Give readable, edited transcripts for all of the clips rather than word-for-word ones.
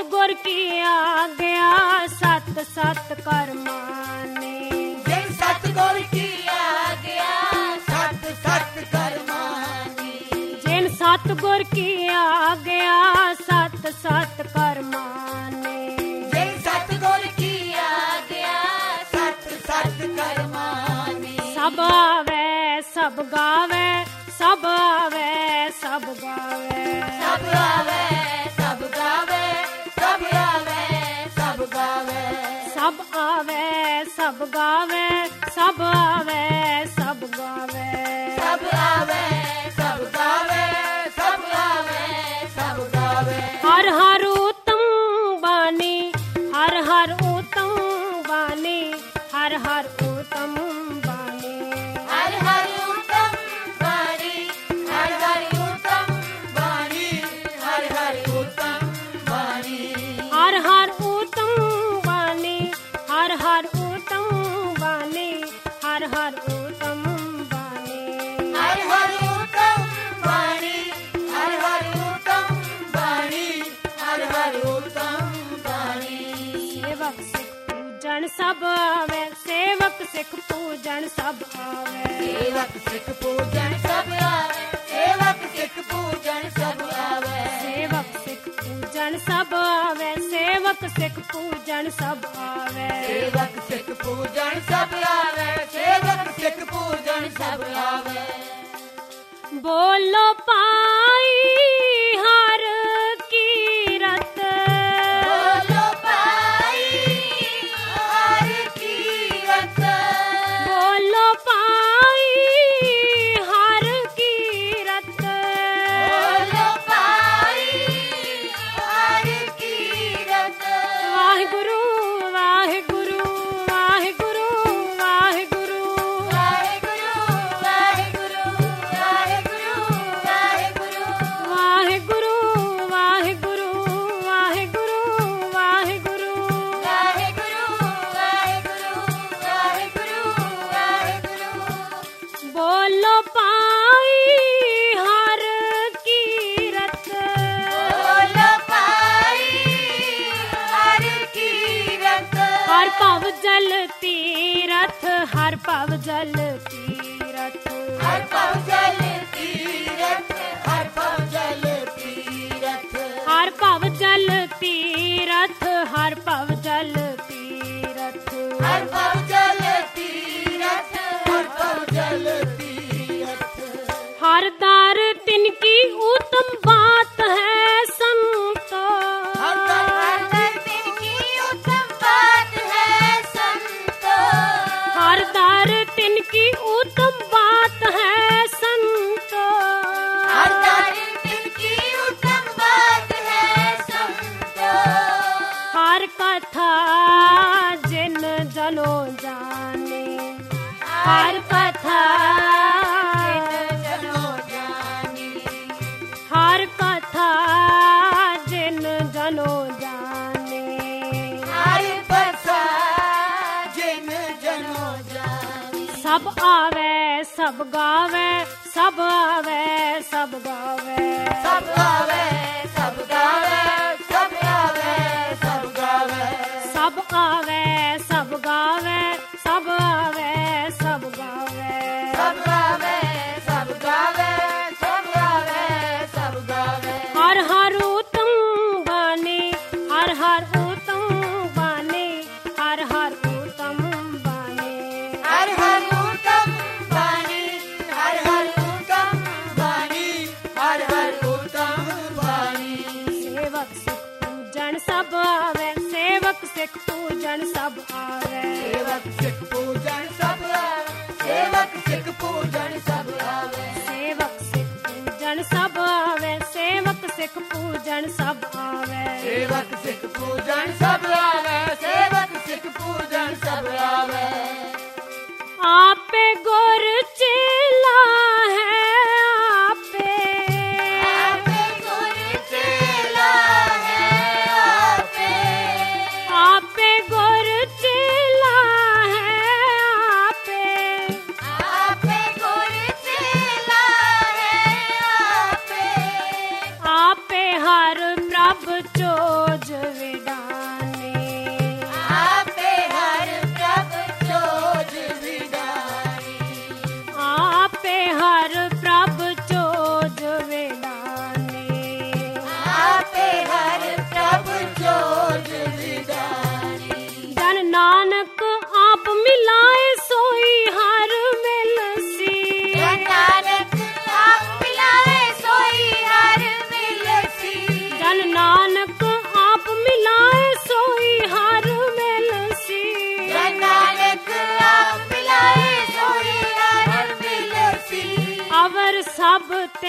सतगुर की आज्ञा सत सत कर माने। जिन सतगुर की आज्ञा सत सत कर माने। जिन सतगुर की आज्ञा सत सत कर माने। जिन सतगुर की आज्ञा सत सत कर माने। सब आवे सब गावे सब आवे सब गावे। सब आवे सब गावे सब आवे सब गावे। सब आवे सब गावे सब आवे सब गावे। सब आवे सब गावे सब आवे सब गावे। हर हर उत्तम बानी हर हर उत्तम बानी हर हर उत्तम बानी। हर हर उत्तम बाणी हर हर उत्तम बाणी हर हर उत्तम बाणी। हर हर उत्तम बानी हर हर उत्तम बानी हर हर उत्तम बानी। हर हर उत्तम बाणी हर हर उत्तम बाणी हर हर उत्तम बाणी। सेवक सिख पूजन सब आवे सेवक सिख पूजन सब आवे। सेवक सिख पूजन सब आवे सेवक सिख पूजन सब आवे। सेवक सिख पूजन सब आवे सेवक सिख पूजन सब आवे। सेवक सिख पूजन सब आवे सेवक सिख पूजन सब आवे। बोलो पाई हर कीरत। बोलो पाई हर कीरत। बोलो पाई हर कीरत। बोलो पाई हर कीरत। वाहिगुरु वाहिगुरु वाहिगुरु वाहिगुरु। वाहिगुरु वाहिगुरु वाहिगुरु वाहिगुरु। वाहिगुरु वाहिगुरु वाहिगुरु वाहिगुरु। वाहिगुरु वाहिगुरु वाहिगुरु वाहिगुरु। बोलो पाई हर कीरत। बोलो पाई हर कीरत। हर पव जल तीरथ हर पव जल तीरथ। हर पव जल तीरथ हर पव जल तीरथ। हर पव जल तीरथ हर पव जल तीरथ। हर पव जल तीरथ हर पव जल तीरथ। हर दार तिनकी उत्तम बात है संतो। हर दर तिनकी उत्तम बात है संतो। हर दार तिनकी उत्तम बात है संतो। हर दर तिनकी उत्तम बात है संतो। हर कथा जिन जनो जाने। हर कथा जिन जनो जाने। हर कथा जिन जनो जाने। हर कथा जिन जनो जाने। सब आवे सब गावे सब आवे सब गावे। सब आवे सब गावे सब आवे सब गावे। सब आवे सब गावे सब आवे सब गावे। सब गावे सब गावे सब गावे सब गावे। हर हर उत्तम बानी हर हर उत्तम बानी हर हर उत्तम बानी। हर हर उत्तम बाणी हर हर उत्तम बाणी हर हर उत्तम बाणी। सेवक सिख पूजन सब आवे सेवक सिख पूजन सब आवे। सेवक सिख पूजन सब आवे सेवक सिख पूजन सब आवे। सेवक सिख पूजन सब आवे सेवक सिख पूजन सब आवे। सेवक सिख पूजन सब आवे सेवक सिख पूजन सब आवे। आपे गुर चेला है आपे। आपे गुर चेला है आपे। आपे गुर चेला है आपे। आपे गुर चेला है आपे। आपे हर प्रभ चोज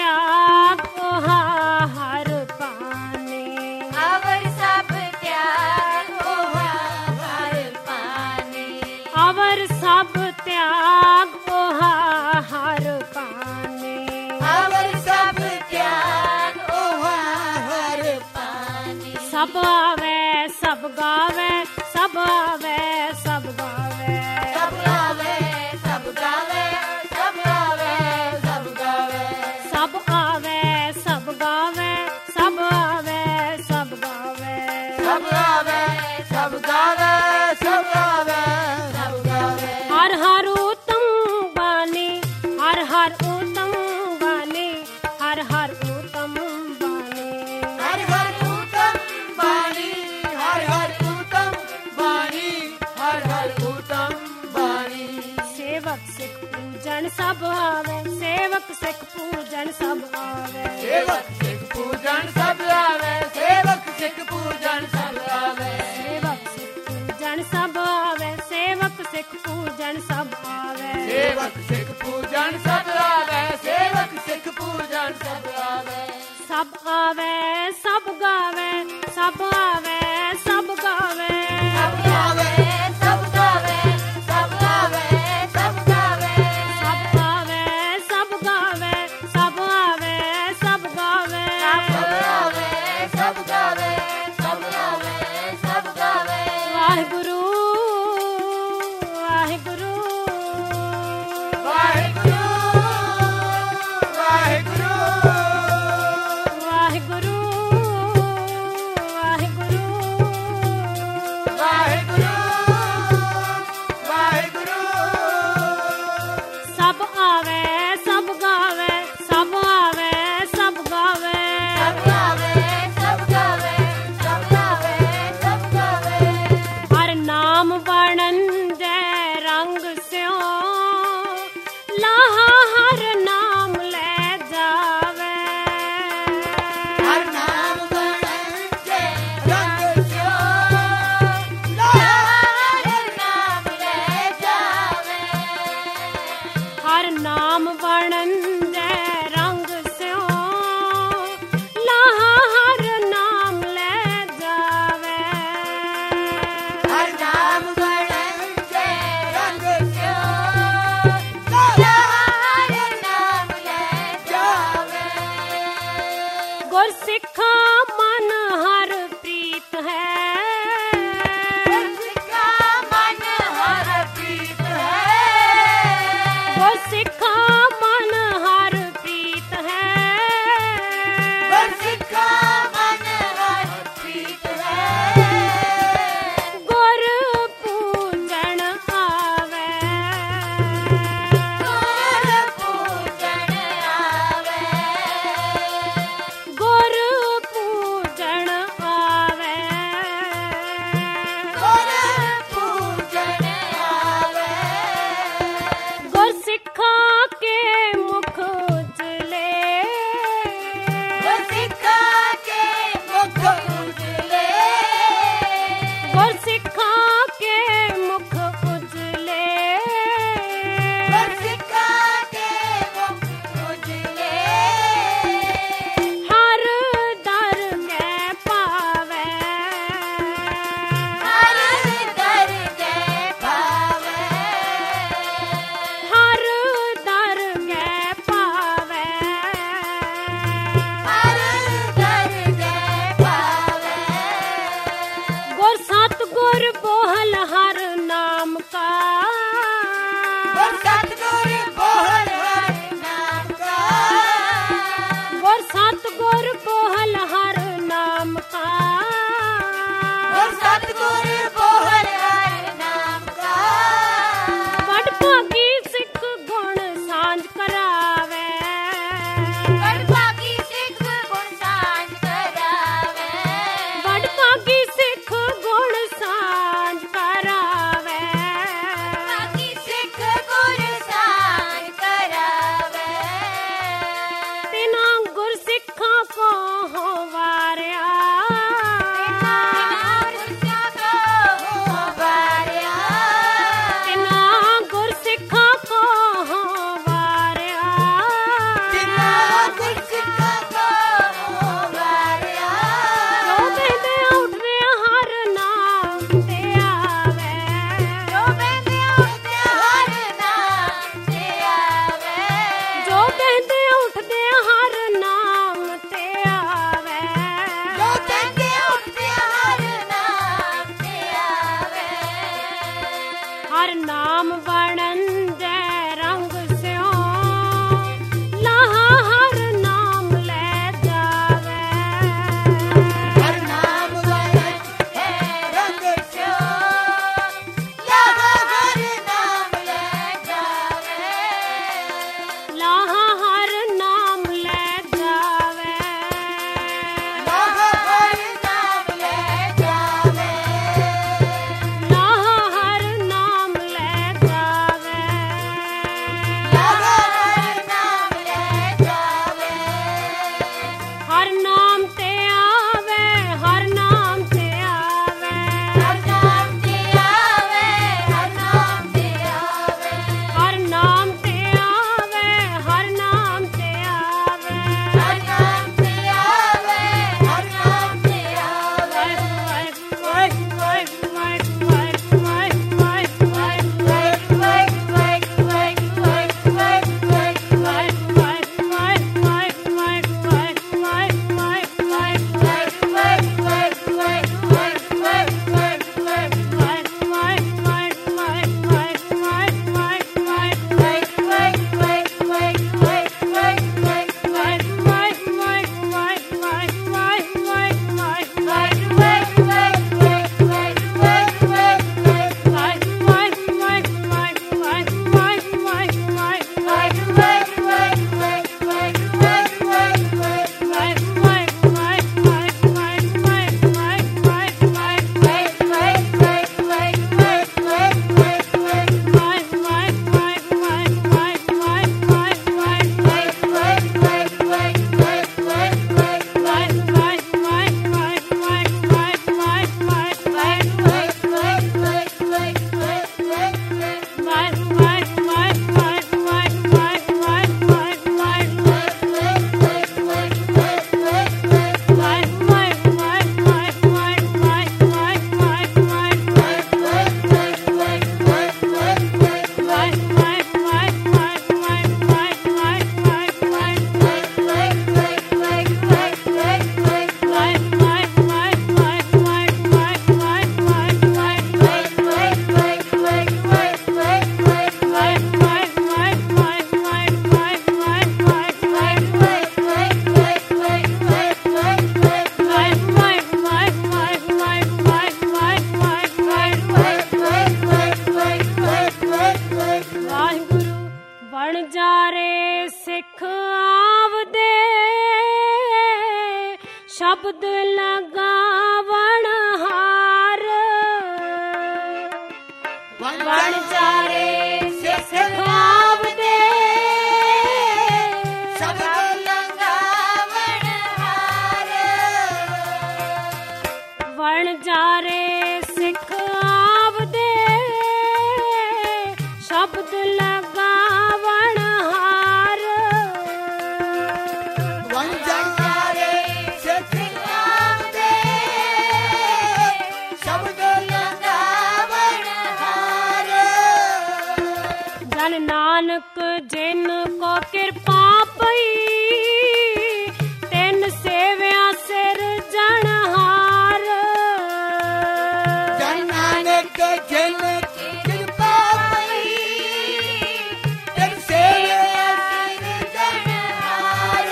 त्याग ओहा हर पाने। अवर सब त्याग ओहा हर पाने। अवर सब त्याग ओहा हर पाने। अवर सब त्याग ओहा हर पाने। सब आवे सब गावे, सब आवे सब गावे। सब गावे सब गावे, सब गावे सब गावे। सब आवे सब गावे, सब आवे सब गावे। सब गावे सब गावे, सब गावे सब गावे। हर हर उत्तम बानी, हर हर उत्तम बानी, हर हर उत्तम बानी। हर हर उत्तम बानी, हर हर उत्तम बानी, हर हर उत्तम बानी। सेवक सिख पूजन सब आवे, सेवक सिख पूजन सब आवे। सेवक सिख पूजन सब आवे, सेवक सिख पूजन सब आवे। सेवक सिख पूजन सब आवे, सेवक सिख पूजन सब आवे। सेवक सिख पूजन सब आवे, सेवक सिख पूजन सब आवे। सब आवे सब गावे, सब आवे सब गावे। सब गावे सब गावे, सब गावे सब गावे। सब आवे सब गावे, सब आवे सब गावे। सब गावे सब गावे, सब गावे सब गावे। वाहिगुरु वाहिगुरु वाहिगुरु वाहिगुरु वाहिगुरु वाहिगुरु वाहिगुरु वाहिगुरु। सब आवे सब गावे, सब आवे सब गावे। सब गावे सब गावे, सब गावे सब गावे। हर नाम वर्णन जय रंग स्यो, लाहा हर नाम ले जावे। हर नाम वर्णन जय रंग स्यो, हर नाम ले जावे। हर नाम वर्णन जय रंग स्यो, लाहा हर नाम ले जावे। हर नाम वर्णन जय रंग स्यो, हर नाम ले जावे। गुरसिखा मन हर प्रीत है, सिखा मन हर प्रीत है। गुरसिखा मन हर प्रीत है। सिखा मन हर प्रीत है। गुर पूजन आवे, गुर पूजन आवे। गुर ਵਣਜਾਰੇ ਸਿੱਖ ਆਵਦੇ ਸ਼ਬਦ ਲਗਾਵਣ ਹਾਰ ਵਣਜਾਰੇ ਸਿੱਖ ਆਵਦੇ ਸ਼ਬਦ ਲਗਾਵਣ ਹਾਰ ਵਣਜਾਰੇ ਸਿੱਖ ਆਵਦੇ ਸ਼ਬਦ ਲਗਾਵਣ ਹਾਰ ਵਣਜਾਰੇ ਸਿੱਖ ਆਵਦੇ ਸ਼ਬਦ ਲਗਾਵਣ ਹਾਰ ਜਨ ਨਾਨਕ ਜਿਨ ਕੋ ਕਿਰਪਾ ਪਈ ਤਿਨ ਸੇਵਿਆ ਸਿਰ ਜਨਹਾਰ ਜਨ ਨਾਨਕ ਜਿਨ ਕਿਰਪਾ ਪਈ ਤਿਨ ਸੇਵਿਆ ਸਿਰ ਜਨਹਾਰ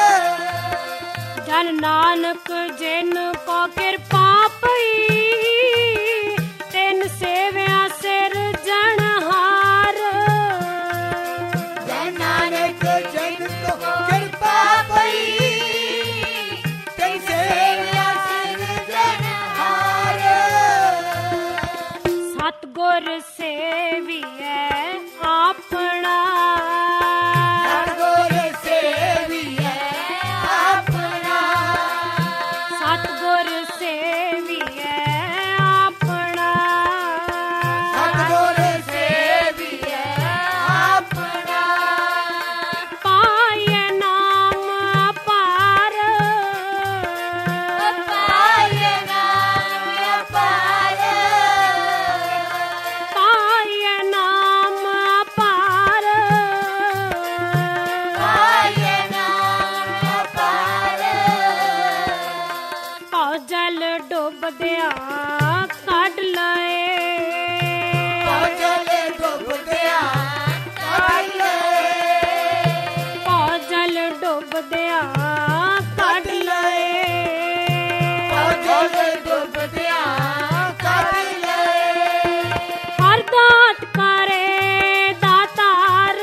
ਜਨ ਨਾਨਕ ਜਿਨ ਕੋ ਕਿਰਪਾ ਪਈ ਤਿਨ ਸੇਵਿਆ ਸਿਰ ਜਨਹਾਰ ਜਨ ਨਾਨਕ ਜਿਨ ਕੋ ਕਿਰਪਾ ਪਈ ਤਿਨ ਸੇਵਿਆ ਸਿਰ ਜਨਹਾਰ ਸਤਿਗੁਰ ਸੇਵੀਐ ਆਪਣਾ ਸਤਿਗੁਰ ਸੇਵੀਐ ਆਪਣਾ ਸਤਿਗੁਰ ਸੇਵੀਐ ਆਪਣਾ ਸਤਿਗੁਰ ਸੇਵੀਐ ਆਪਣਾ ਪਾਇ ਨਾਮ ਅਪਾਰ ਪਾਇ ਨਾਮ ਅਪਾਰ ਪਾਇ ਨਾਮ ਅਪਾਰ ਪਾਇ ਨਾਮ ਅਪਾਰ ਭਉ ਜਲ ਡੁੱਬਦਿਆਂ ਕੱਢ ਲਏ ਜਲ ਡੁੱਬਦਿਆਂ ਕੱਢ ਲਏ ਭਉ ਜਲ ਡੁੱਬਦਿਆਂ ਕੱਢ ਲਏ ਜਲ ਡੁੱਬਦਿਆਂ ਕੱਢ ਲਏ ਹਰ ਦਾਤ ਕਰੇ ਦਾਤਾਰ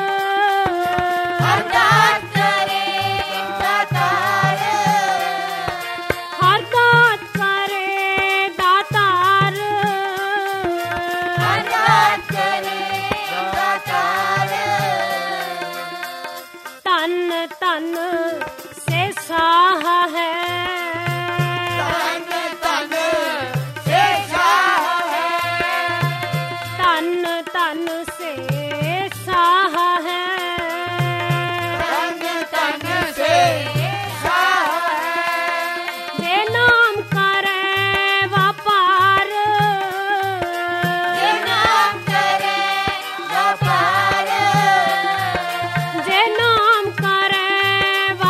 ਅਰਦਾਸ ਕਰੇ ਦਾਤਾਰ ਹਰ ਦਾਤ ਕਰੇ ਦਾਤਾਰ ਅਰਦਾਸ ਕਰੇ ਦਾਤਾਰ ਧੰਨ ਧੰਨ ਸੇ ਸਾਹ ਹੈ ਧੰਨ ਧੰਨ ਸੇ ਸ਼ਾਹ ਹੈ ਧੰਨ ਧੰਨ ਸੇ ਸਾਹ ਹੈ ਧੰਨ ਧੰਨ ਸੇ ਸ਼ਾਹ ਹੈ ਜੇ ਨਾਮ ਕਰੇ ਵਪਾਰ ਜੇ ਨਾਮ ਕਰੇ ਵਪਾਰ ਜੇ ਨਾਮ ਕਰੇ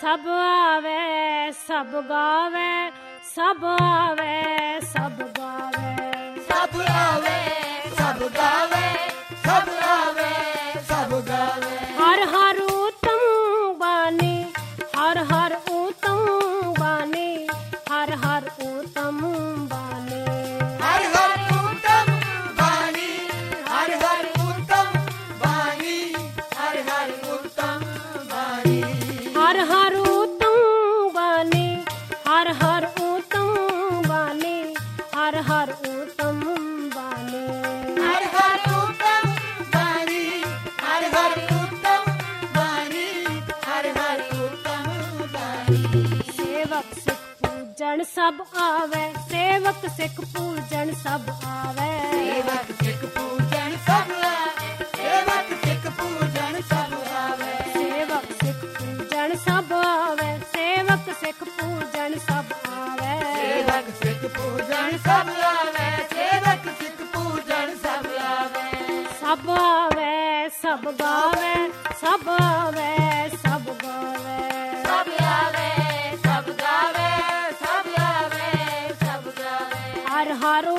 सब आवे सब गावे, सब आवे सब गावे, सब आवे सब गावे, सब आवे सब गावे। हर हर उत्तम बानी, हर हर उत्तम बानी, हर हर उत्तम बानी, हर हर उत्तम बानी, हर हर उत्तम बानी, हर हर उत्तम बानी, हर हर उत्तम बानी, हर हर उत्तम बानी, हर हर उत्तम बानी, हर हर उत्तम बानी, हर हर उत्तम बानी, हर हर उत्तम बानी। सेवक सिख पूजन सब आवे, सेवक सिख पूजन सब आवे, सेवक सिख पूजन सब आवे, सेवक सिख पूजन सब आवे, सेवक सिख पूजन सब आवे, सेवक सिख पूजन सब आवे, सेवक सिख पूजन सब आवे, सेवक सिख पूजन सब आवे। सब आवे सब गावे, सब आवे सब गावे, सब आवे सब गावे, सब आवे सब गावे। हर हर